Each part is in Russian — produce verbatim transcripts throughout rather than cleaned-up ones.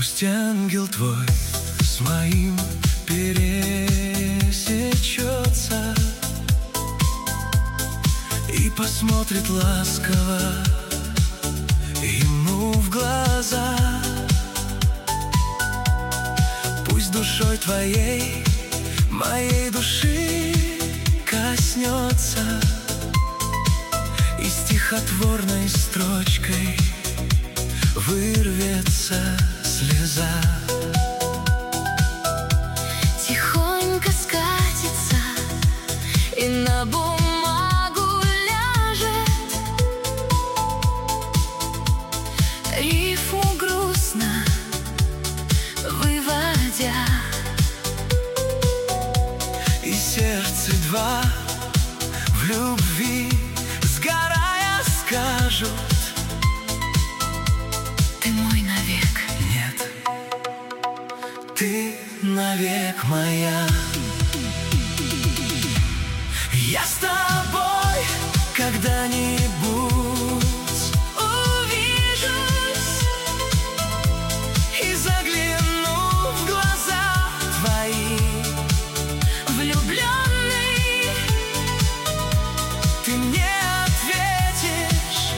Пусть ангел твой с моим пересечется и посмотрит ласково ему в глаза. Пусть душой твоей моей души коснется и стихотворной строчкой вырвется слеза. Тихонько скатится и на бумагу ляжет, рифму грустно выводя, и сердце два в любви сгорая скажут: ты мой навек. Нет, ты навек моя. Я с тобой когда-нибудь увижусь и загляну в глаза твои, влюбленный. ты мне ответишь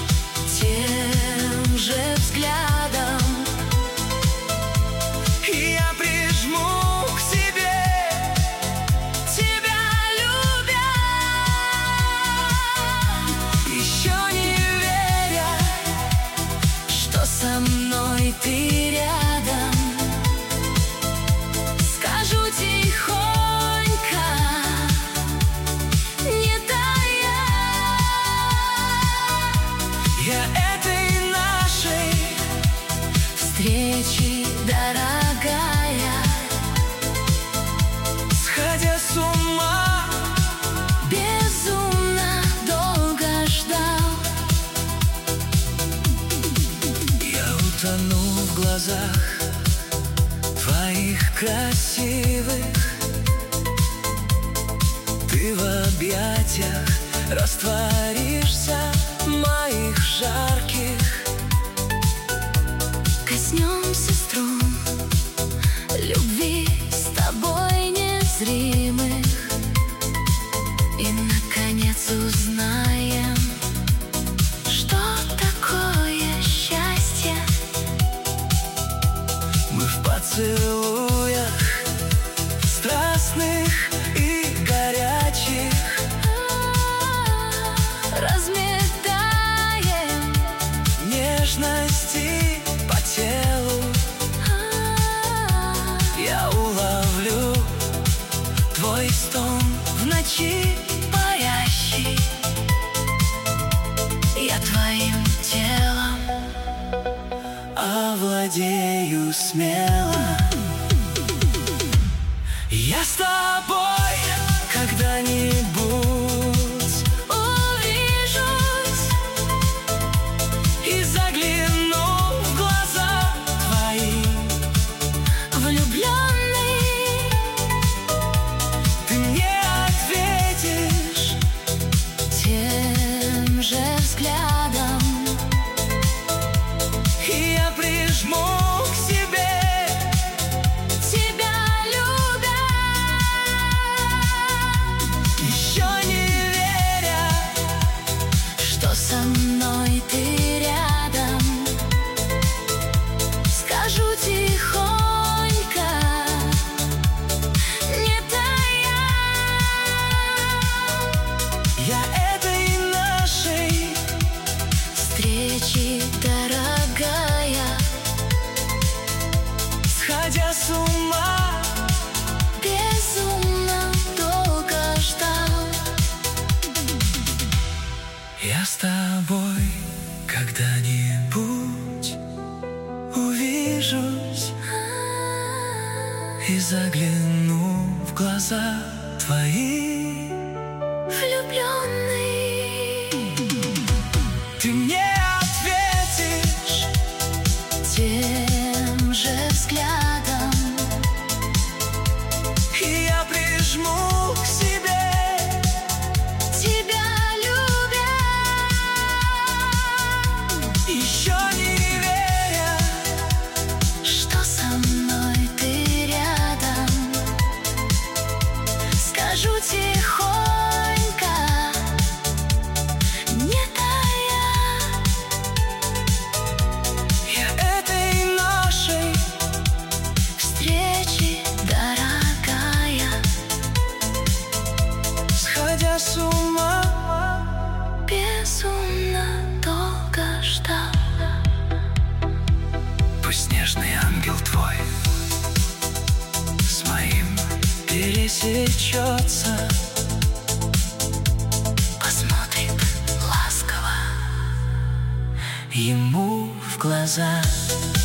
Тем же взглядом, и я прижму к себе, тебя любя, еще не веря, что со мной ты рядом. Скажу тихонько, не тая, я этой нашей встречи дорогая, сходя с ума, безумно долго ждал. я утону в глазах твоих красивых, ты в объятиях растворишься моих жарких. Коснемся струн любви с тобой незримых и, наконец, узнаем, что такое счастье. Мы в поцелуях страстных и горячих Разметаем нежности по телу. Я уловлю твой стон в ночи парящий, я твоим телом овладею смело. Я с тобой когда-нибудь увижусь и загляну в глаза твои, влюбленный. ты мне ответишь Тем же взглядом, и я прижму к себе, тебя любя, еще не веря, что со мной ты рядом. Скажу тихонько, не тая, я этой нашей встречи дорогая, сходя с ума, безумно долго ждал. я с тобой когда-нибудь увижусь и загляну в глаза твои, Влюбленный. ты мне ответишь Тем же взглядом, и я прижму к себе, тебя любя, еще не веря, пересечется, посмотрит ласково ему в глаза.